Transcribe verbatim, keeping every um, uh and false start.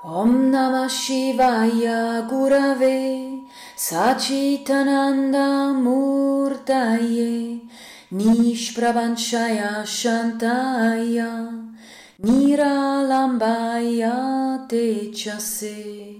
Om Namah Shivaya Gurave Sachitananda Murtaye Nishprabhanshaya Shantaya Niralambaya Techase.